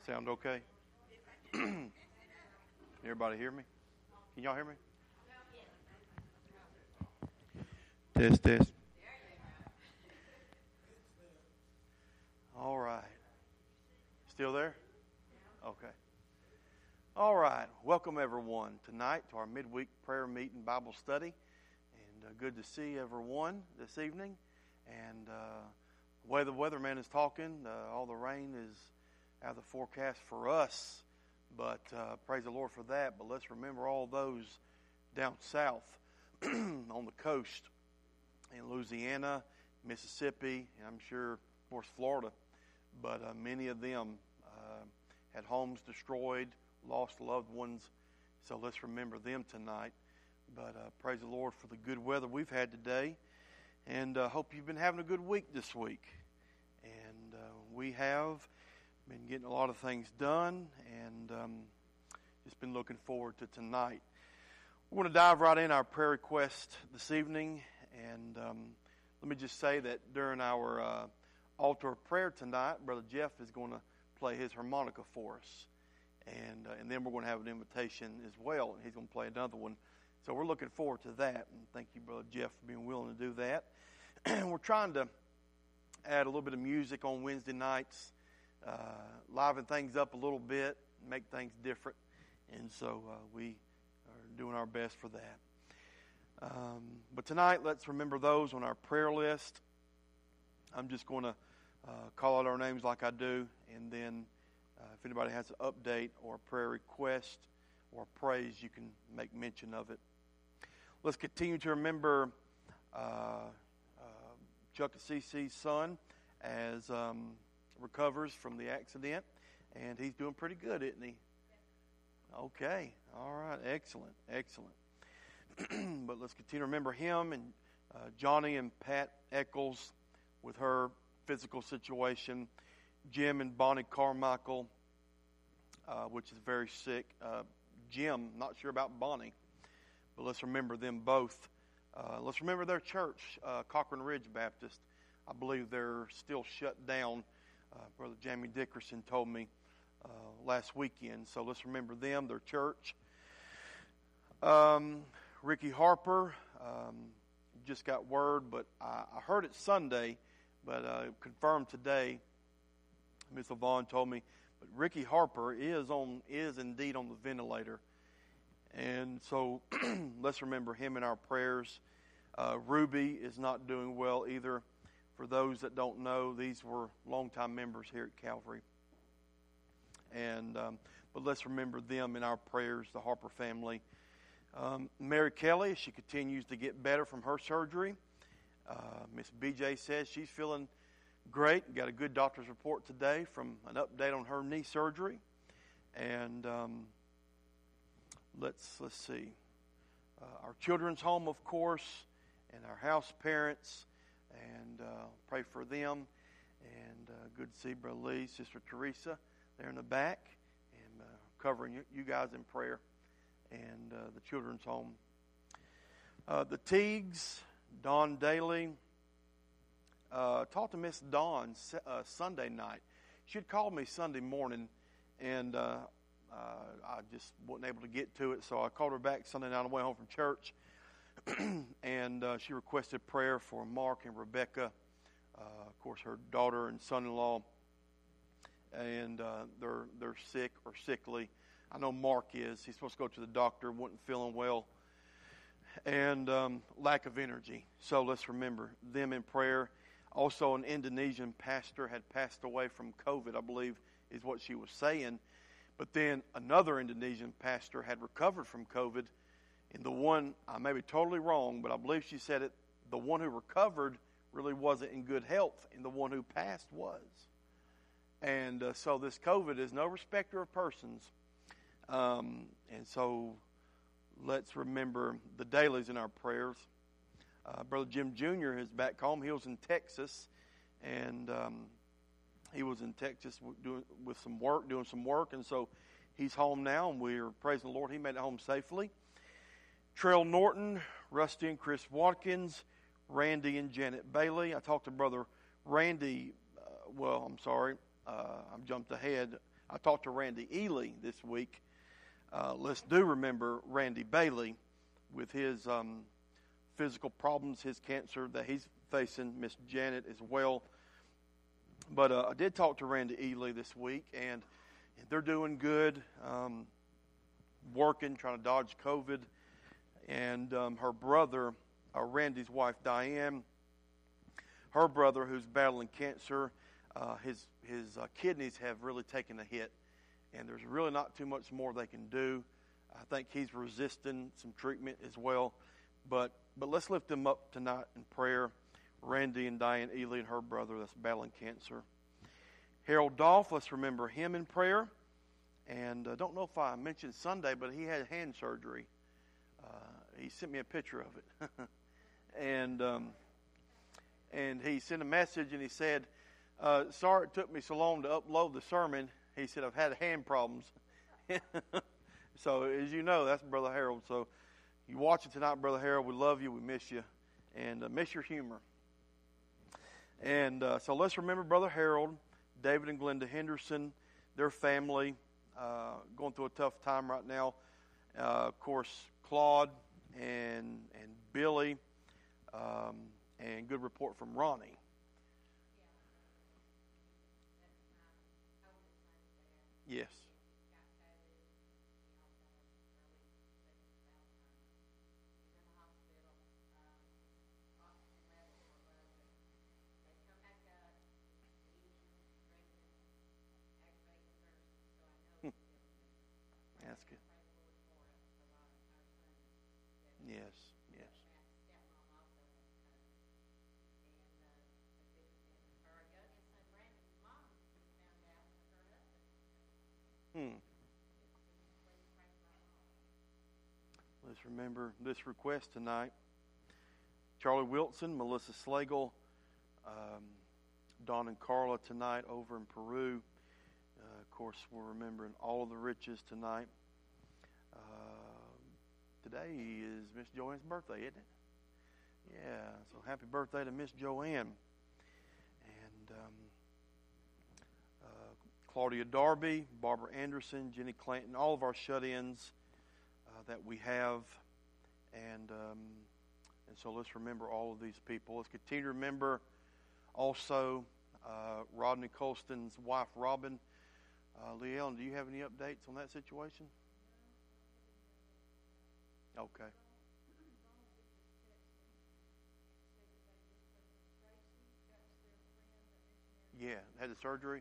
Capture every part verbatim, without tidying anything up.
Sound okay? Everybody hear me? Can y'all hear me? Test, test. All right. Still there? Okay. All right. Welcome, everyone, tonight to our midweek prayer meeting Bible study. And uh, good to see everyone this evening. And uh, the way the weatherman is talking, uh, all the rain is out of the forecast for us. But uh, praise the Lord for that. But let's remember all those down south on the coast in Louisiana, Mississippi, and I'm sure, of course, Florida. But uh, many of them uh, had homes destroyed, lost loved ones. So let's remember them tonight. But uh, praise the Lord for the good weather we've had today. And I uh, hope you've been having a good week this week. And uh, we have been getting a lot of things done, and um, just been looking forward to tonight. We're going to dive right in our prayer request this evening, and um, let me just say that during our uh, altar of prayer tonight, Brother Jeff is going to play his harmonica for us, and uh, and then we're going to have an invitation as well, and he's going to play another one. So we're looking forward to that, and thank you, Brother Jeff, for being willing to do that. We're trying to add a little bit of music on Wednesday nights. Uh, liven things up a little bit, make things different, and so uh, we are doing our best for that. Um, but tonight, let's remember those on our prayer list. I'm just going to uh, call out our names like I do, and then uh, if anybody has an update or a prayer request or praise, you can make mention of it. Let's continue to remember uh, uh, Chuck and Cece's son as um, recovers from the accident, and he's doing pretty good, isn't he? Okay, all right, excellent, excellent. But let's continue to remember him and uh, Johnny and Pat Eccles with her physical situation, Jim and Bonnie Carmichael, uh, which is very sick. Uh, Jim, not sure about Bonnie, but let's remember them both. Uh, let's remember their church, uh, Cochran Ridge Baptist. I believe they're still shut down. Uh, Brother Jamie Dickerson told me uh, last weekend. So let's remember them, their church. Um, Ricky Harper, um, just got word, but I, I heard it Sunday, but uh, confirmed today. Miss Vaughn told me, but Ricky Harper is on is indeed on the ventilator, and so let's remember him in our prayers. Uh, Ruby is not doing well either. For those that don't know, these were longtime members here at Calvary. And um, but let's remember them in our prayers, the Harper family. Um, Mary Kelly, she continues to get better from her surgery. Uh, Miss B J says she's feeling great. Got a good doctor's report today from an update on her knee surgery. And um, let's let's see. Uh, our children's home, of course, and our house parents. And uh, pray for them. And uh, good to see Brother Lee, Sister Teresa there in the back, and uh, covering you, you guys in prayer, and uh, the children's home. Uh, the Teagues, Dawn Daly. Uh, talked to Miss Dawn uh, Sunday night. She had called me Sunday morning, and uh, uh, I just wasn't able to get to it, so I called her back Sunday night on the way home from church. And uh, she requested prayer for Mark and Rebecca, uh, of course, her daughter and son-in-law, and uh, they're they're sick or sickly. I know Mark is. He's supposed to go to the doctor, wasn't feeling well, and um, lack of energy. So let's remember them in prayer. Also, an Indonesian pastor had passed away from COVID, I believe, is what she was saying. But then another Indonesian pastor had recovered from COVID. And the one, I may be totally wrong, but I believe she said it, the one who recovered really wasn't in good health, and the one who passed was. And uh, so this COVID is no respecter of persons. Um, and so let's remember the Dailies in our prayers. Uh, Brother Jim Junior is back home. He was in Texas, and um, he was in Texas doing, with some work, doing some work, and so he's home now, and we're praising the Lord. He made it home safely. Trell Norton, Rusty and Chris Watkins, Randy and Janet Bailey. I talked to Brother Randy, uh, well, I'm sorry, uh, I jumped ahead. I talked to Randy Ely this week. Uh, let's do remember Randy Bailey with his um, physical problems, his cancer that he's facing, Miss Janet as well. But uh, I did talk to Randy Ely this week, and they're doing good, um, working, trying to dodge COVID. And um, her brother, uh, Randy's wife, Diane, her brother, who's battling cancer, uh, his his uh, kidneys have really taken a hit, and there's really not too much more they can do. I think he's resisting some treatment as well. But but let's lift them up tonight in prayer. Randy and Diane Ely and her brother that's battling cancer. Harold Dolph, let's remember him in prayer. And I uh, don't know if I mentioned Sunday, but he had hand surgery. Uh, he sent me a picture of it. and um, and he sent a message and he said, uh, sorry it took me so long to upload the sermon. He said, I've had hand problems. So as you know, that's Brother Harold. So you watch it tonight, Brother Harold. We love you. We miss you. And uh, miss your humor. And uh, so let's remember Brother Harold, David and Glenda Henderson, their family, uh, going through a tough time right now. Uh, of course, Claude and and Billy, um, and good report from Ronnie. Yes. That's good. Yes, yes. Hmm. Let's remember this request tonight. Charlie Wilson, Melissa Slagle, um, Don and Carla tonight over in Peru. Uh, of course, we're remembering all of the riches tonight. Uh, today is Miss Joanne's birthday, isn't it? Yeah, so happy birthday to Miss Joanne. And um, uh, Claudia Darby, Barbara Anderson, Jenny Clanton, all of our shut-ins uh, that we have. And, um, and so let's remember all of these people. Let's continue to remember also uh, Rodney Colston's wife, Robin. Uh, Lee Ellen, do you have any updates on that situation? Okay. Yeah, had the surgery?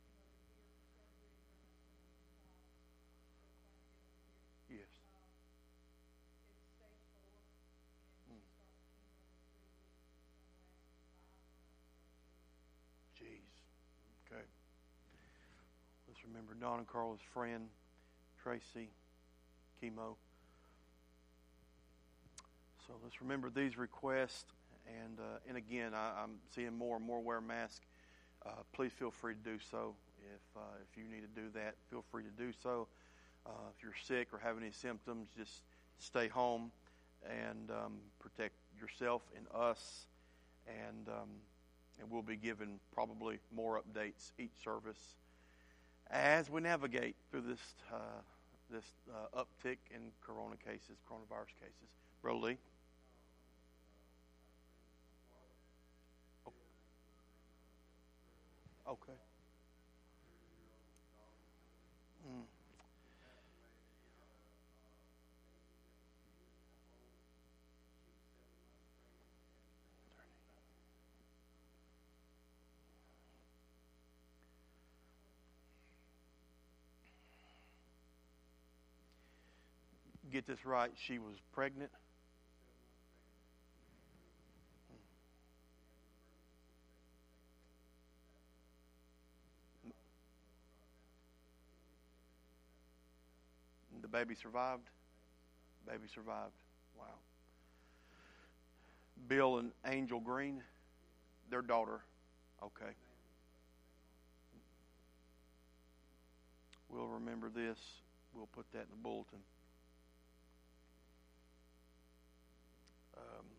Yes. Mm. Jeez. Okay. Let's remember Don and Carla's friend, Tracy, chemo. So let's remember these requests. And uh, and again, I, I'm seeing more and more wear masks. Uh, please feel free to do so. If uh, if you need to do that, feel free to do so. Uh, if you're sick or have any symptoms, just stay home and um, protect yourself and us. And um, and we'll be given probably more updates each service as we navigate through this uh, this uh, uptick in corona cases, coronavirus cases. Brother Lee. Okay. Mm. Get this right. She was pregnant. The baby survived. Baby survived. Wow. Bill and Angel Green, their daughter. Okay. We'll remember this. We'll put that in the bulletin. Um,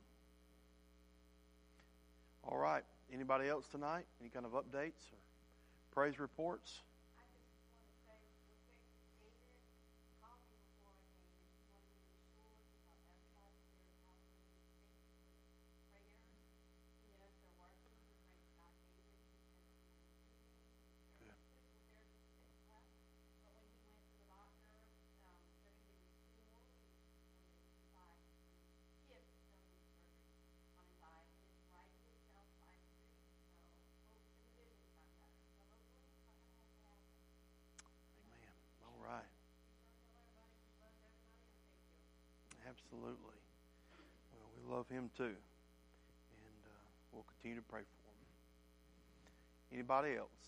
all right. Anybody else tonight? Any kind of updates or praise reports? Absolutely. Well, we love him too. And uh, we'll continue to pray for him. Anybody else?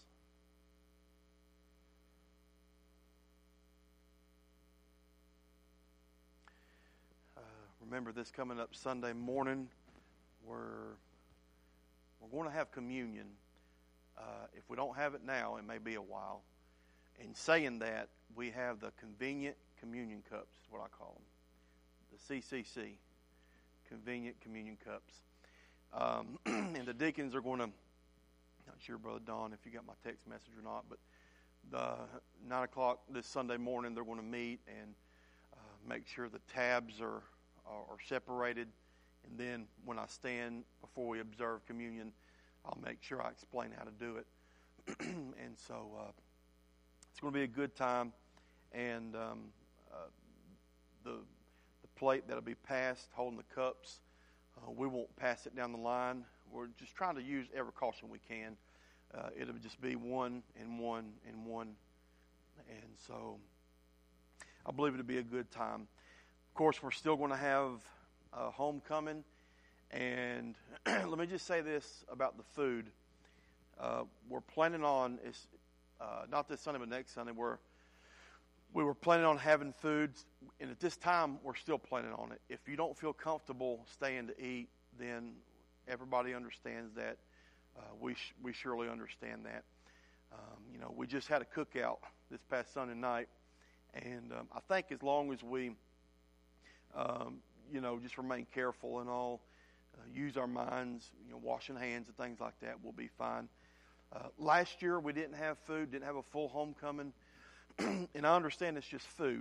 Uh, remember this coming up Sunday morning, we're, we're going to have communion. Uh, if we don't have it now, it may be a while. In saying that, we have the convenient communion cups, is what I call them. The C C C, convenient communion cups. Um, and the deacons are going to, not sure, Brother Don, if you got my text message or not, but the nine o'clock this Sunday morning, they're going to meet and uh, make sure the tabs are, are, are separated. And then when I stand before we observe communion, I'll make sure I explain how to do it. And so uh, it's going to be a good time. And um, uh, the the plate that'll be passed, holding the cups, uh, we won't pass it down the line. We're just trying to use every caution we can. Uh, it'll just be one and one and one. And so I believe it'll be a good time. Of course, we're still going to have uh, homecoming. And let me just say this about the food. Uh, we're planning on, it's, uh, not this Sunday, but next Sunday, we're, we were planning on having food. And at this time, we're still planning on it. If you don't feel comfortable staying to eat, then everybody understands that. Uh, we sh- we surely understand that. Um, you know, we just had a cookout this past Sunday night. And um, I think as long as we, um, you know, just remain careful and all, Uh, use our minds, you know, washing hands and things like that, we'll be fine. Uh, last year we didn't have food, didn't have a full homecoming, and I understand it's just food.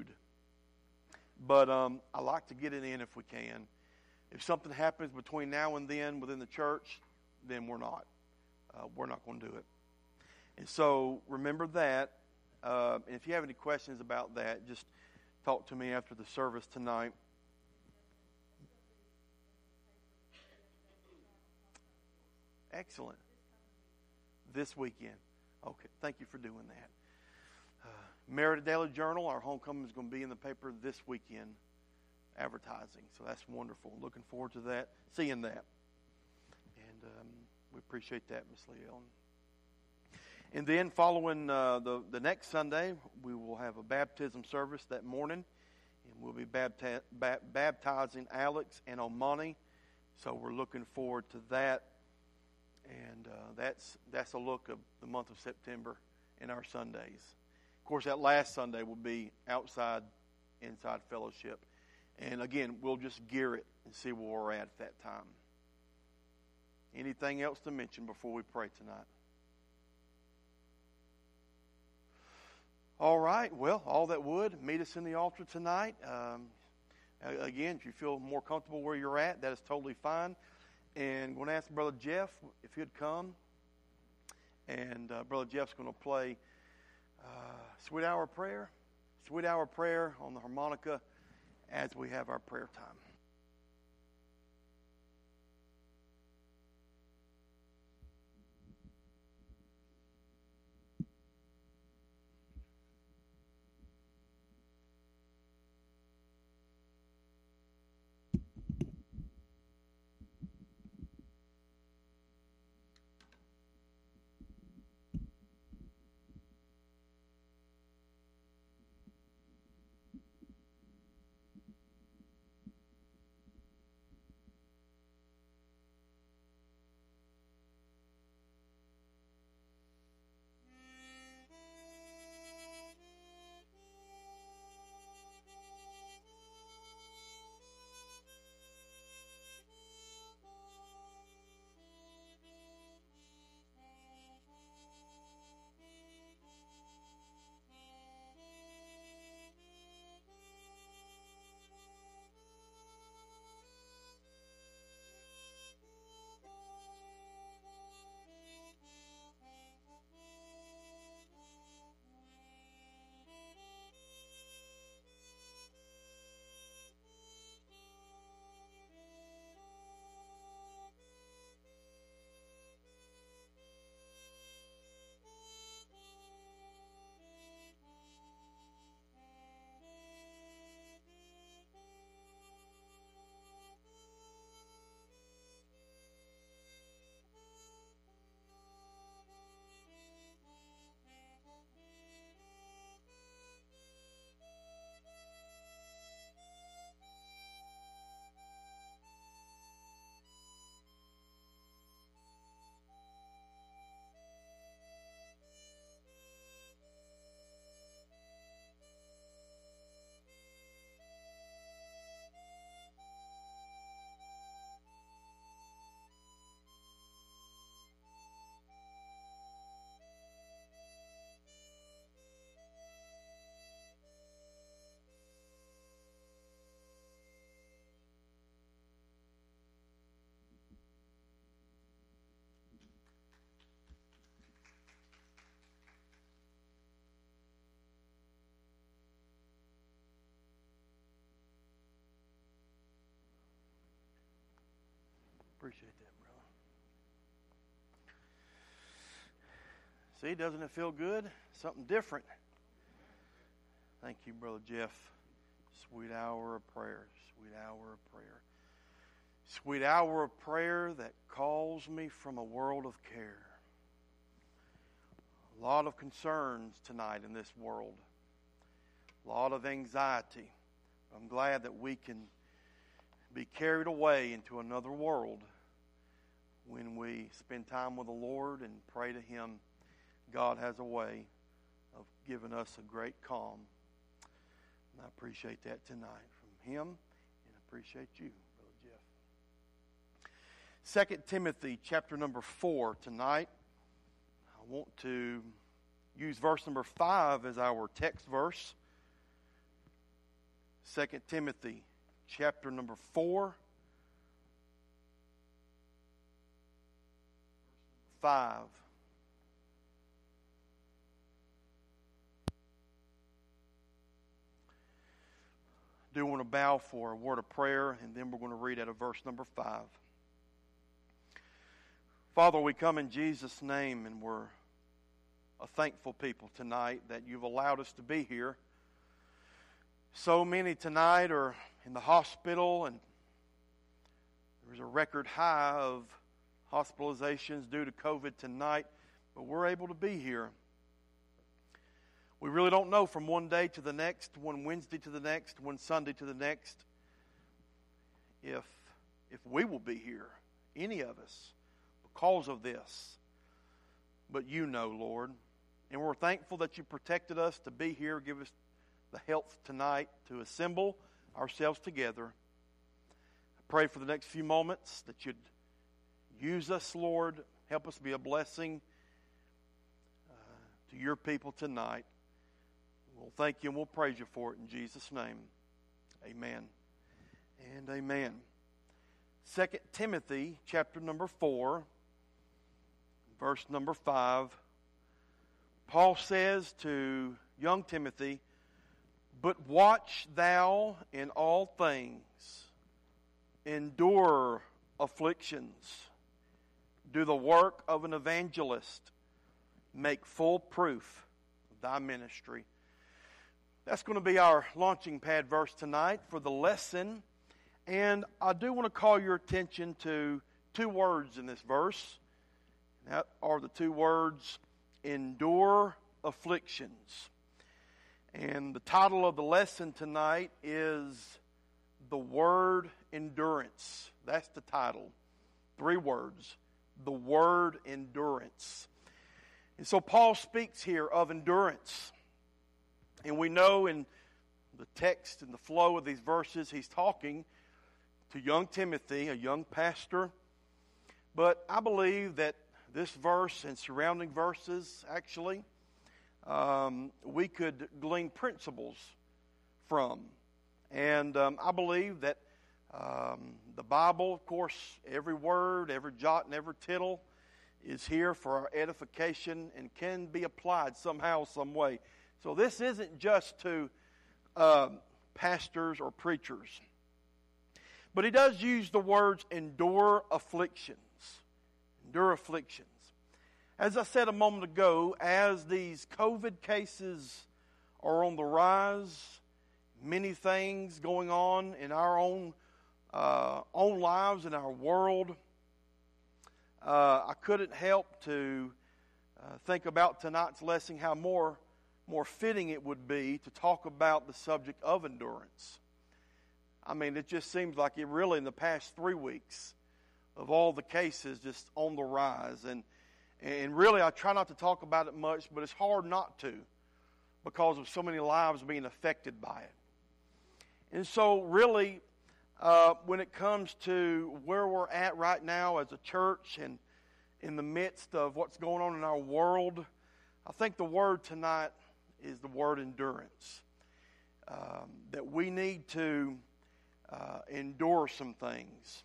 But um, I like to get it in if we can. If something happens between now and then within the church, then we're not. Uh, we're not going to do it. And so remember that. Uh, and if you have any questions about that, just talk to me after the service tonight. Excellent. This weekend. Okay, thank you for doing that. Uh, Merida Daily Journal, our homecoming is going to be in the paper this weekend, advertising. So that's wonderful. Looking forward to that, seeing that. And um, we appreciate that, Miss Leon. And then following uh, the, the next Sunday, we will have a baptism service that morning. And we'll be bapti- ba- baptizing Alex and Omani. So we're looking forward to that. And uh, that's that's a look of the month of September in our Sundays. Of course, that last Sunday will be outside, inside fellowship. And again, we'll just gear it and see where we're at at that time. Anything else to mention before we pray tonight? All right. Well, all that would, meet us in the altar tonight. Um, again, if you feel more comfortable where you're at, that is totally fine. And I'm going to ask Brother Jeff if he'd come. And uh, Brother Jeff's going to play uh, Sweet Hour Prayer. Sweet Hour Prayer on the harmonica as we have our prayer time. Appreciate that, brother. See, doesn't it feel good? Something different. Thank you, Brother Jeff. Sweet hour of prayer. Sweet hour of prayer. Sweet hour of prayer that calls me from a world of care. A lot of concerns tonight in this world. A lot of anxiety. I'm glad that we can be carried away into another world when we spend time with the Lord and pray to Him. God has a way of giving us a great calm. And I appreciate that tonight from Him, and I appreciate you, Brother Jeff. Second Timothy chapter number four tonight. I want to use verse number five as our text verse. Second Timothy chapter number four. Five. I do want to bow for a word of prayer, and then we're going to read out of verse number five. Father, we come in Jesus' name, and we're a thankful people tonight that you've allowed us to be here. So many tonight are in the hospital, and there's a record high of hospitalizations due to COVID tonight, but we're able to be here. We really don't know from one day to the next, one Wednesday to the next, one Sunday to the next, if if we will be here, any of us, because of this. But you know, Lord. And we're thankful that you protected us to be here. Give us the health tonight to assemble ourselves together. I pray for the next few moments that you'd use us, Lord. Help us be a blessing uh, to your people tonight. We'll thank you and we'll praise you for it in Jesus' name. Amen and amen. Second Timothy chapter number four, verse number five. Paul says to young Timothy, "But watch thou in all things, endure afflictions, do the work of an evangelist, make full proof of thy ministry." That's going to be our launching pad verse tonight for the lesson. And I do want to call your attention to two words in this verse. That are the two words, endure afflictions. And the title of the lesson tonight is the word endurance. That's the title. Three words. The word endurance. And so Paul speaks here of endurance. And we know in the text and the flow of these verses, he's talking to young Timothy, a young pastor. But I believe that this verse and surrounding verses, actually, um, we could glean principles from. And um, I believe that um, the Bible, of course, every word, every jot and every tittle is here for our edification and can be applied somehow, some way. So this isn't just to uh, pastors or preachers. But he does use the words endure afflictions. Endure afflictions. As I said a moment ago, as these COVID cases are on the rise, many things going on in our own uh, own lives, in our world, uh, I couldn't help to uh, think about tonight's lesson, how more more fitting it would be to talk about the subject of endurance. I mean, it just seems like it really in the past three weeks of all the cases just on the rise. And, and really, I try not to talk about it much, but it's hard not to because of so many lives being affected by it. And so really, uh, when it comes to where we're at right now as a church and in the midst of what's going on in our world, I think the word tonight is the word endurance. Um, that we need to uh, endure some things.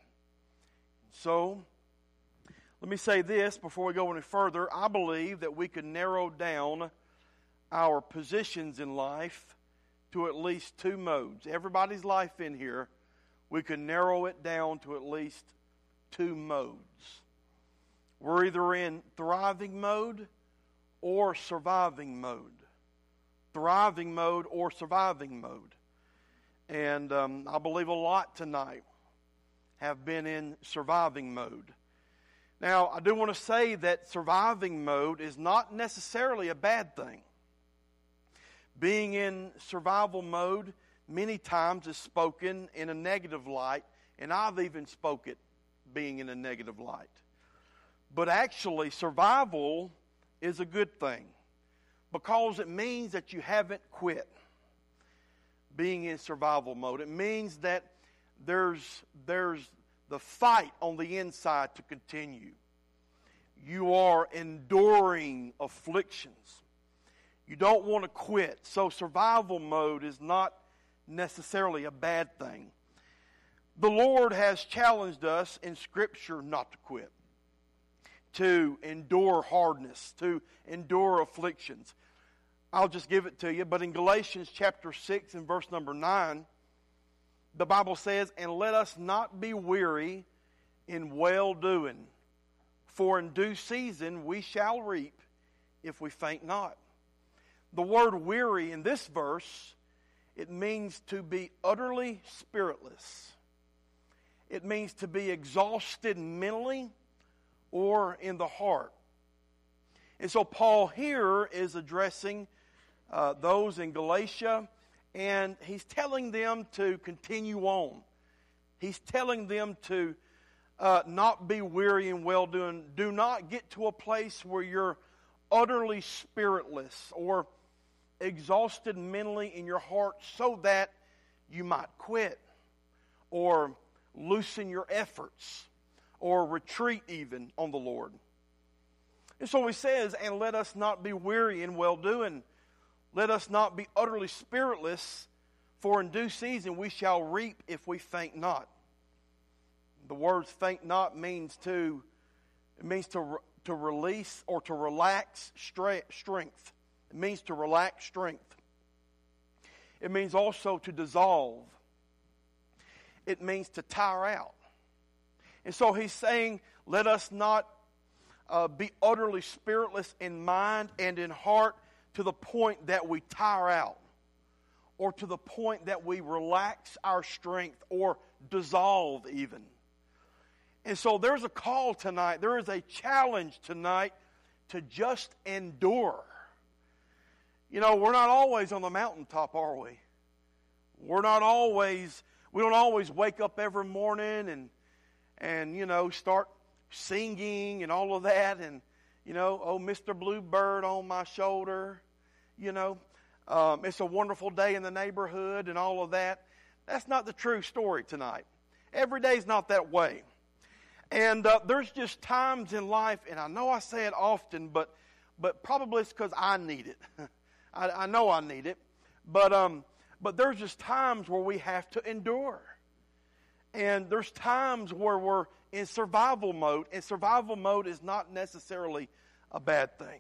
So, let me say this before we go any further. I believe that we could narrow down our positions in life to at least two modes. Everybody's life in here, we could narrow it down to at least two modes. We're either in thriving mode or surviving mode. Thriving mode or surviving mode. And um, I believe a lot tonight have been in surviving mode. Now, I do want to say that surviving mode is not necessarily a bad thing. Being in survival mode many times is spoken in a negative light, and I've even spoke it being in a negative light. But actually, survival is a good thing because it means that you haven't quit being in survival mode. It means that there's, there's the fight on the inside to continue. You are enduring afflictions. You don't want to quit. So survival mode is not necessarily a bad thing. The Lord has challenged us in Scripture not to quit, to endure hardness, to endure afflictions. I'll just give it to you. But in Galatians chapter six and verse number nine, the Bible says, "And let us not be weary in well-doing, for in due season we shall reap if we faint not." The word weary in this verse, it means to be utterly spiritless. It means to be exhausted mentally or in the heart. And so Paul here is addressing uh, those in Galatia, and he's telling them to continue on. He's telling them to uh, not be weary in well-doing. Do not get to a place where you're utterly spiritless or exhausted mentally in your heart so that you might quit or loosen your efforts or retreat even on the Lord. And so he says, "And let us not be weary in well-doing. Let us not be utterly spiritless, for in due season we shall reap if we faint not." The word faint not means to, it means to, to release or to relax strength. It means to relax strength. It means also to dissolve. It means to tire out. And so he's saying, let us not uh, be utterly spiritless in mind and in heart to the point that we tire out, or to the point that we relax our strength or dissolve even. And so there's a call tonight, there is a challenge tonight to just endure. You know, we're not always on the mountaintop, are we? We're not always, we don't always wake up every morning and, and you know, start singing and all of that. And, you know, oh, Mister Bluebird on my shoulder, you know. Um, it's a wonderful day in the neighborhood and all of that. That's not the true story tonight. Every day's not that way. And uh, there's just times in life, and I know I say it often, but, but probably it's because I need it. I, I know I need it, but um, but there's just times where we have to endure, and there's times where we're in survival mode, and survival mode is not necessarily a bad thing.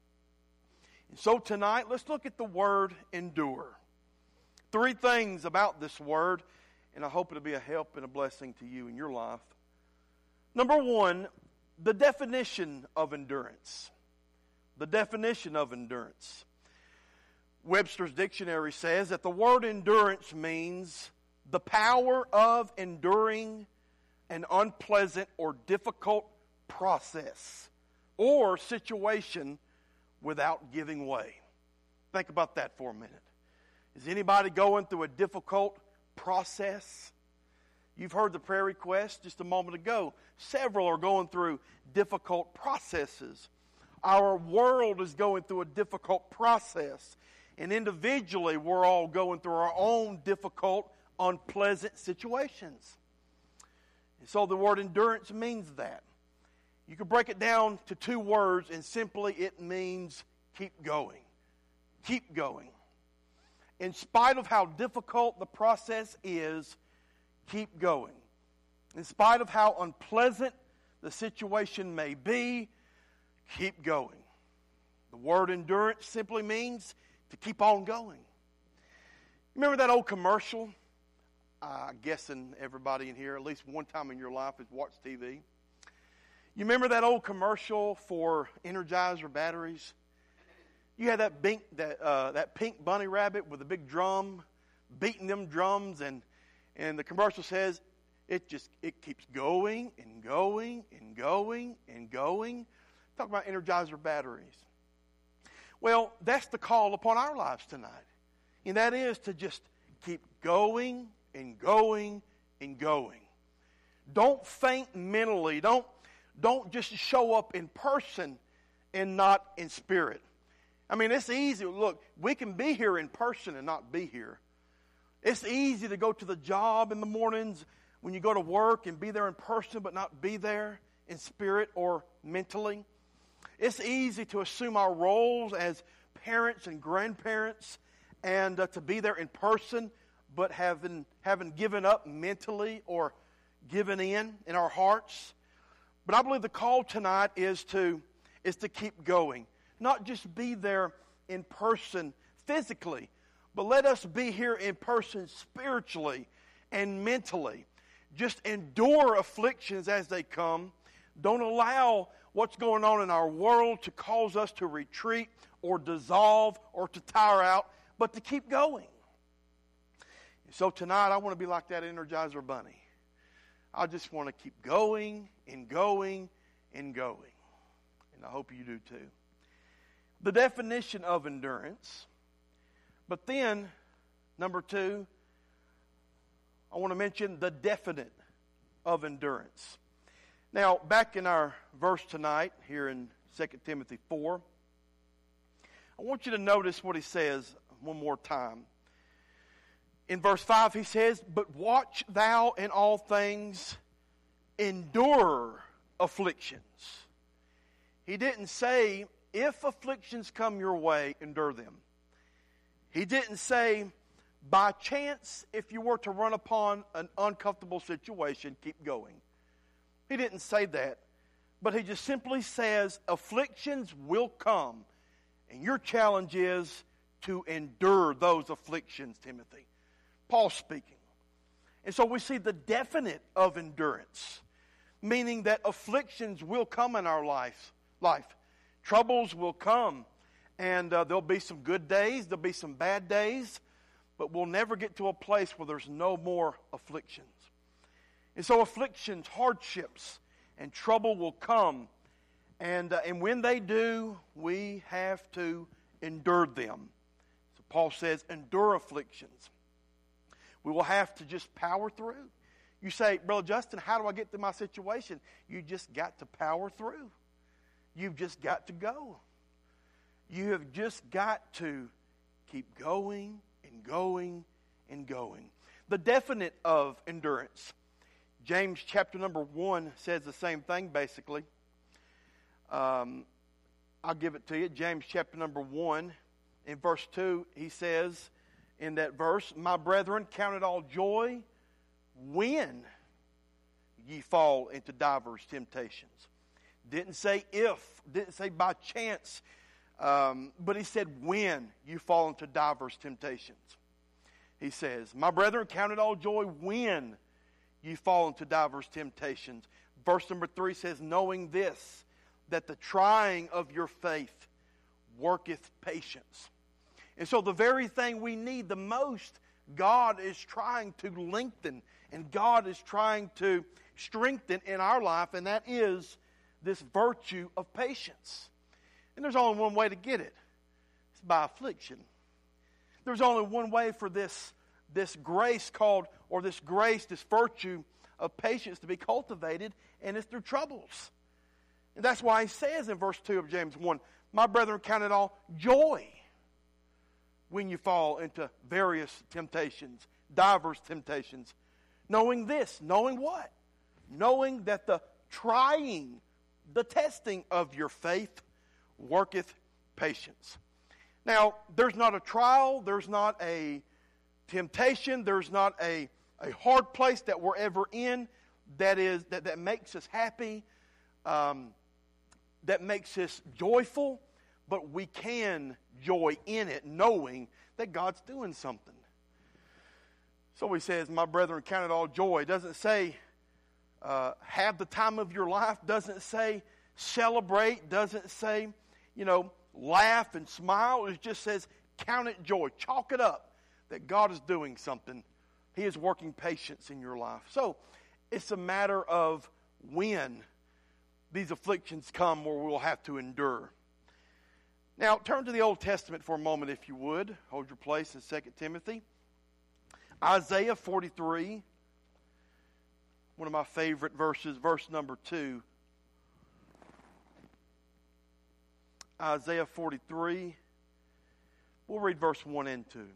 And so tonight, let's look at the word endure. Three things about this word, and I hope it'll be a help and a blessing to you in your life. Number one, the definition of endurance. The definition of endurance. Webster's dictionary says that the word endurance means the power of enduring an unpleasant or difficult process or situation without giving way. Think about that for a minute. Is anybody going through a difficult process? You've heard the prayer request just a moment ago. Several are going through difficult processes. Our world is going through a difficult process. And individually, we're all going through our own difficult, unpleasant situations. And so the word endurance means that. You can break it down to two words, and simply it means keep going. Keep going. In spite of how difficult the process is, keep going. In spite of how unpleasant the situation may be, keep going. The word endurance simply means to keep on going. Remember that old commercial? I'm guessing everybody in here, at least one time in your life, has watched T V. You remember that old commercial for Energizer batteries? You had that pink, that, uh, that pink bunny rabbit with a big drum, beating them drums, and, and the commercial says, it just, it keeps going and going and going and going. Talk about Energizer batteries. Well, that's the call upon our lives tonight. And that is to just keep going and going and going. Don't faint mentally. Don't, don't just show up in person and not in spirit. I mean, it's easy. Look, we can be here in person and not be here. It's easy to go to the job in the mornings when you go to work and be there in person but not be there in spirit or mentally. It's easy to assume our roles as parents and grandparents and uh, to be there in person but having, having given up mentally or given in in our hearts. But I believe the call tonight is to, is to keep going. Not just be there in person physically, but let us be here in person spiritually and mentally. Just endure afflictions as they come. Don't allow what's going on in our world to cause us to retreat or dissolve or to tire out, but to keep going. So tonight I want to be like that Energizer bunny. I just want to keep going and going and going. And I hope you do too. The definition of endurance. But then, number two, I want to mention the definite of endurance. Now, back in our verse tonight, here in Second Timothy four, I want you to notice what he says one more time. In verse five, he says, "But watch thou in all things, endure afflictions." He didn't say, if afflictions come your way, endure them. He didn't say, by chance, if you were to run upon an uncomfortable situation, keep going. He didn't say that. But he just simply says, afflictions will come. And your challenge is to endure those afflictions, Timothy. Paul speaking. And so we see the definite of endurance, meaning that afflictions will come in our life. life. Troubles will come, and uh, there'll be some good days, there'll be some bad days, but we'll never get to a place where there's no more afflictions. And so afflictions, hardships, and trouble will come, and, uh, and when they do, we have to endure them. So Paul says, endure afflictions. We will have to just power through. You say, Brother Justin, how do I get through my situation? You just got to power through. You've just got to go. You have just got to keep going and going and going. The definite of endurance. James chapter number one says the same thing basically. Um, I'll give it to you. James chapter number one, in verse two, he says in that verse, "My brethren, count it all joy when ye fall into divers temptations." Didn't say if, didn't say by chance, um, but he said when you fall into divers temptations. He says, "My brethren, count it all joy when you fall into divers temptations." Verse number three says, "Knowing this, that the trying of your faith worketh patience." And so the very thing we need the most, God is trying to lengthen, and God is trying to strengthen in our life, and that is this virtue of patience. And there's only one way to get it. It's by affliction. There's only one way for this, this grace called, or this grace, this virtue of patience to be cultivated, and it's through troubles. And that's why he says in verse two of James one, "My brethren, count it all joy when you fall into various temptations, divers temptations. Knowing this," knowing what? Knowing that the trying, the testing of your faith worketh patience. Now, there's not a trial, there's not a temptation, there's not a, a hard place that we're ever in that is that, that makes us happy, um, that makes us joyful, but we can joy in it knowing that God's doing something. So he says, my brethren, count it all joy. It doesn't say uh, have the time of your life. Doesn't say celebrate. Doesn't say, you know, laugh and smile. It just says count it joy. Chalk it up that God is doing something. He is working patience in your life. So it's a matter of when these afflictions come where we'll have to endure. Now turn to the Old Testament for a moment if you would. Hold your place in Second Timothy. Isaiah forty-three, one of my favorite verses, verse number two. Isaiah forty-three, we'll read verse one and two.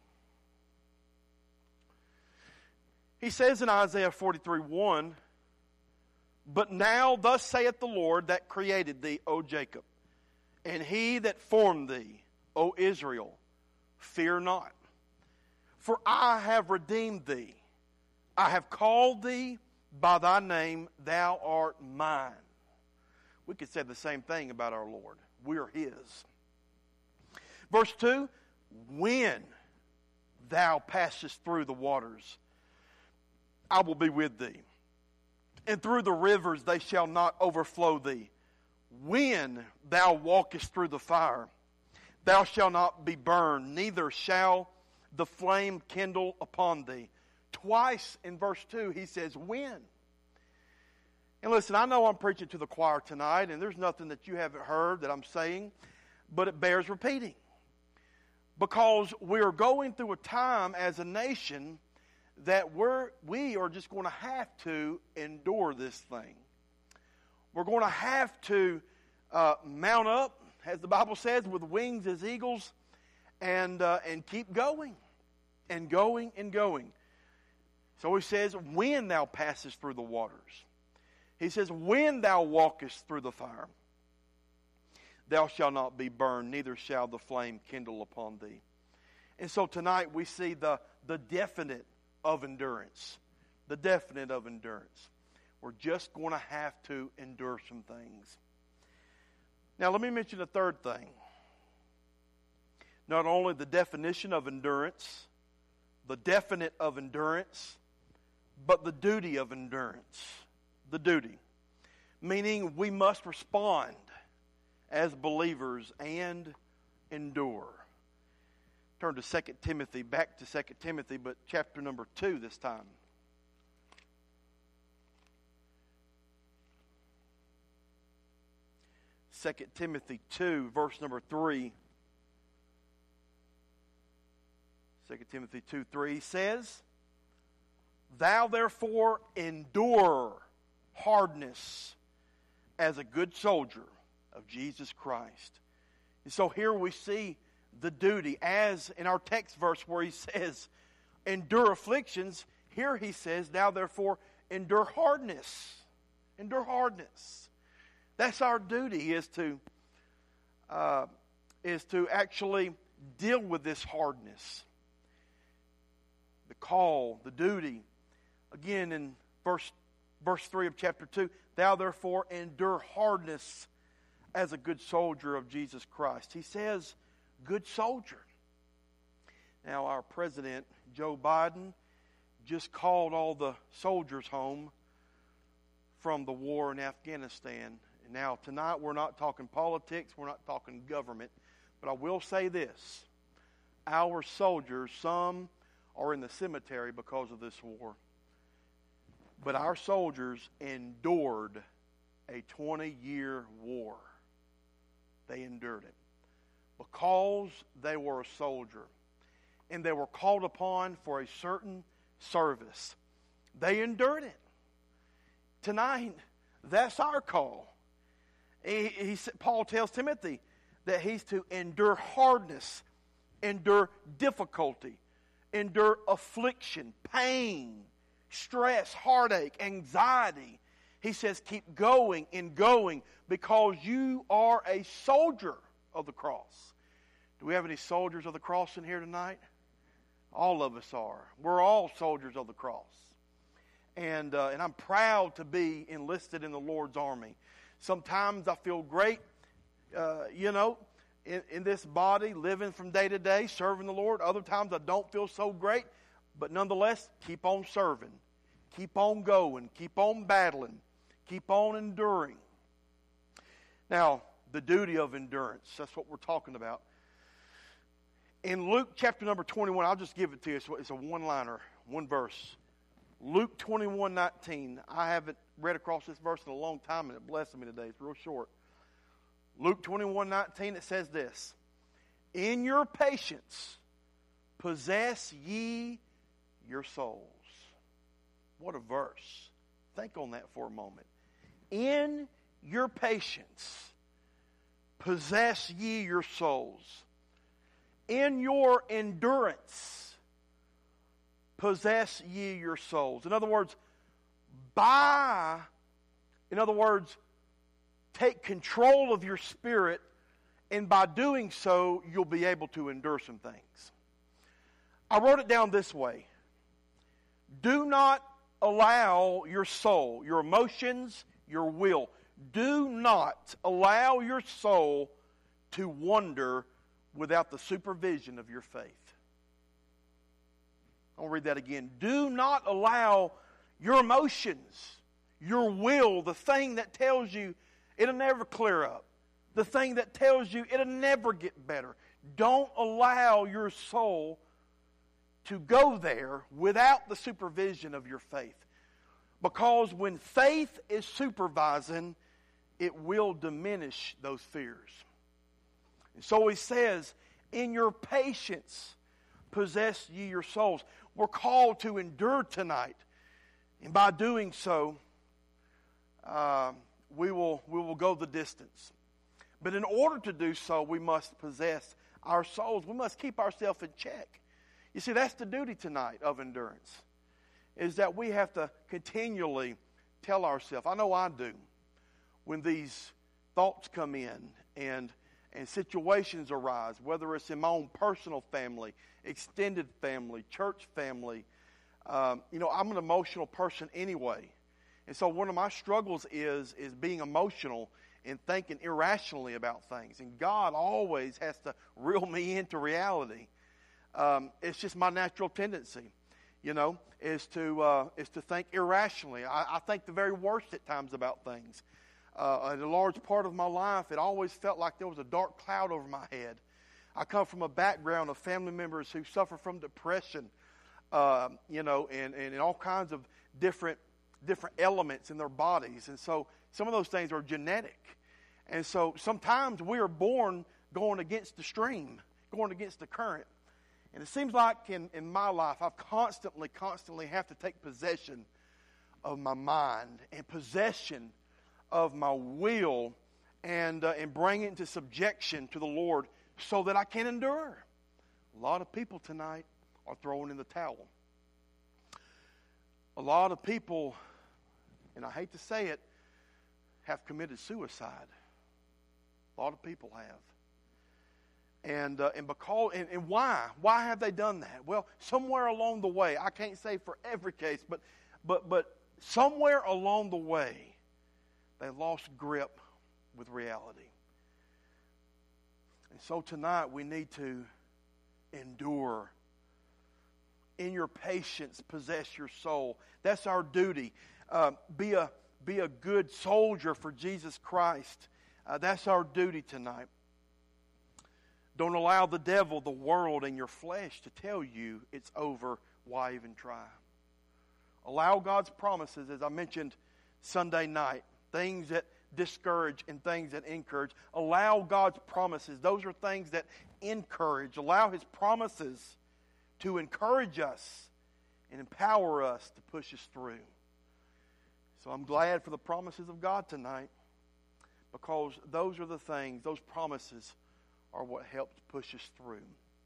He says in Isaiah forty-three, one, but now thus saith the Lord that created thee, O Jacob, and he that formed thee, O Israel, fear not. For I have redeemed thee. I have called thee by thy name. Thou art mine. We could say the same thing about our Lord. We are His. Verse two, when thou passest through the waters, I will be with thee. And through the rivers they shall not overflow thee. When thou walkest through the fire, thou shalt not be burned, neither shall the flame kindle upon thee. Twice in verse two he says, when. And listen, I know I'm preaching to the choir tonight, and there's nothing that you haven't heard that I'm saying, but it bears repeating. Because we're going through a time as a nation that we're, we are just going to have to endure this thing. We're going to have to uh, mount up, as the Bible says, with wings as eagles, and uh, and keep going, and going, and going. So he says, when thou passest through the waters. He says, when thou walkest through the fire, thou shalt not be burned, neither shall the flame kindle upon thee. And so tonight we see the, the definite of endurance. The definite of endurance. We're just going to have to endure some things. Now let me mention a third thing. Not only the definition of endurance, the definite of endurance, but the duty of endurance. The duty. Meaning we must respond as believers and endure. Turn to Second Timothy, back to Second Timothy, but chapter number two this time. Second Timothy two, verse number three. Second Timothy two, three says, thou therefore endure hardness as a good soldier of Jesus Christ. And so here we see the duty, as in our text verse where he says, endure afflictions. Here he says, now therefore endure hardness. Endure hardness. That's our duty, is to uh, is to actually deal with this hardness. The call, the duty. Again in verse verse three of chapter two, thou therefore endure hardness as a good soldier of Jesus Christ. He says, good soldier. Now our president, Joe Biden, just called all the soldiers home from the war in Afghanistan. And now tonight we're not talking politics, we're not talking government, but I will say this. Our soldiers, some are in the cemetery because of this war. But our soldiers endured a twenty-year war. They endured it. Because they were a soldier. And they were called upon for a certain service. They endured it. Tonight, that's our call. He, he, Paul tells Timothy that he's to endure hardness, endure difficulty, endure affliction, pain, stress, heartache, anxiety. He says keep going and going because you are a soldier of the cross. Do we have any soldiers of the cross in here tonight? All of us are. We're all soldiers of the cross. And, uh, and I'm proud to be enlisted in the Lord's army. Sometimes I feel great, uh, you know, in, in this body, living from day to day, serving the Lord. Other times I don't feel so great. But nonetheless, keep on serving. Keep on going. Keep on battling. Keep on enduring. Now, the duty of endurance. That's what we're talking about. In Luke chapter number twenty-one, I'll just give it to you. It's a one-liner, one verse. Luke twenty-one nineteen. I haven't read across this verse in a long time, and it blessed me today. It's real short. Luke twenty-one nineteen, it says this. In your patience, possess ye your souls. What a verse. Think on that for a moment. In your patience, possess ye your souls. In your endurance, possess ye your souls. In other words, by, in other words, take control of your spirit, and by doing so, you'll be able to endure some things. I wrote it down this way. Do not allow your soul, your emotions, your will, do not allow your soul to wander without the supervision of your faith. I'll read that again. Do not allow your emotions, your will, the thing that tells you it'll never clear up, the thing that tells you it'll never get better. Don't allow your soul to go there without the supervision of your faith. Because when faith is supervising, it will diminish those fears. And so he says, in your patience, possess ye your souls. We're called to endure tonight. And by doing so, uh, we will, we will go the distance. But in order to do so, we must possess our souls. We must keep ourselves in check. You see, that's the duty tonight of endurance, is that we have to continually tell ourselves, I know I do, when these thoughts come in and, and situations arise, whether it's in my own personal family, extended family, church family. Um, you know, I'm an emotional person anyway. And so one of my struggles is, is being emotional and thinking irrationally about things. And God always has to reel me into reality. Um, it's just my natural tendency, you know, is to uh, is to think irrationally. I, I think the very worst at times about things. Uh, in a large part of my life, it always felt like there was a dark cloud over my head. I come from a background of family members who suffer from depression, uh, you know, and, and, and all kinds of different different elements in their bodies. And so some of those things are genetic. And so sometimes we are born going against the stream, going against the current. And it seems like in, in my life, I've constantly, constantly have to take possession of my mind and possession of my will and, uh, and bring it into subjection to the Lord so that I can endure. A lot of people tonight are throwing in the towel. A lot of people, and I hate to say it, have committed suicide. A lot of people have. And uh, and because and, and why? Why have they done that? Well, somewhere along the way, I can't say for every case, but but but somewhere along the way, they lost grip with reality. And so tonight we need to endure. In your patience, possess your soul. That's our duty. Uh, be a be a good soldier for Jesus Christ. Uh, that's our duty tonight. Don't allow the devil, the world, and your flesh to tell you it's over. Why even try? Allow God's promises, as I mentioned Sunday night, things that discourage and things that encourage. Allow God's promises. Those are things that encourage. Allow His promises to encourage us and empower us to push us through. So I'm glad for the promises of God tonight, because those are the things, those promises are what helps push us through.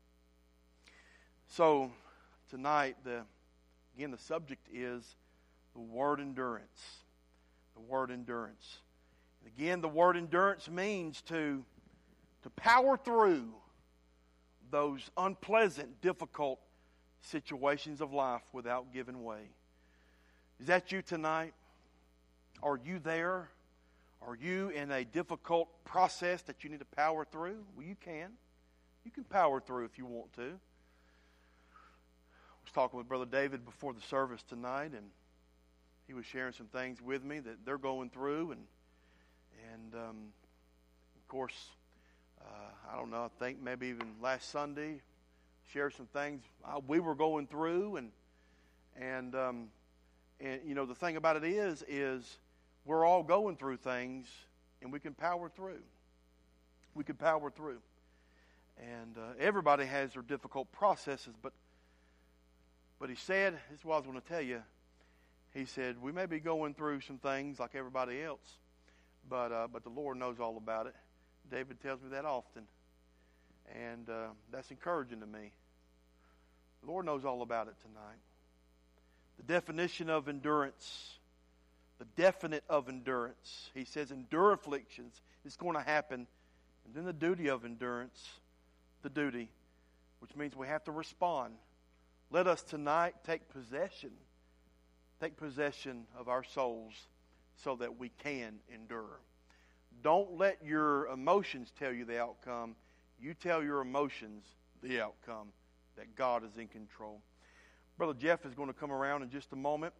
So tonight, the again, the subject is the word endurance. The word endurance. And again, the word endurance means to, to power through those unpleasant, difficult situations of life without giving way. Is that you tonight? Are you there? Are you in a difficult process that you need to power through? Well, you can. You can power through if you want to. I was talking with Brother David before the service tonight, and he was sharing some things with me that they're going through, and and um, of course, uh, I don't know. I think maybe even last Sunday, shared some things uh, we were going through, and and um, and you know the thing about it is is we're all going through things, and we can power through. We can power through, and uh, everybody has their difficult processes, but but he said, this is what I was going to tell you. He said, we may be going through some things like everybody else, but uh, but the Lord knows all about it. David tells me that often, and uh, that's encouraging to me. The Lord knows all about it tonight. The definition of endurance, the definite of endurance. He says, endure afflictions. It's going to happen. And then the duty of endurance, the duty, which means we have to respond. Let us tonight take possession, take possession of our souls so that we can endure. Don't let your emotions tell you the outcome. You tell your emotions the outcome, that God is in control. Brother Jeff is going to come around in just a moment,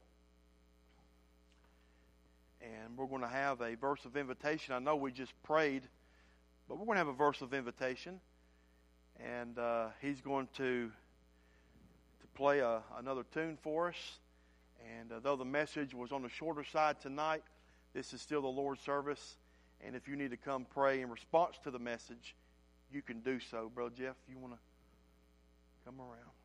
and we're going to have a verse of invitation. I know we just prayed, but we're going to have a verse of invitation, and uh, he's going to to play a, another tune for us. And uh, though the message was on the shorter side tonight, this is still the Lord's service. And if you need to come pray in response to the message, you can do so. Brother Jeff, you want to come around?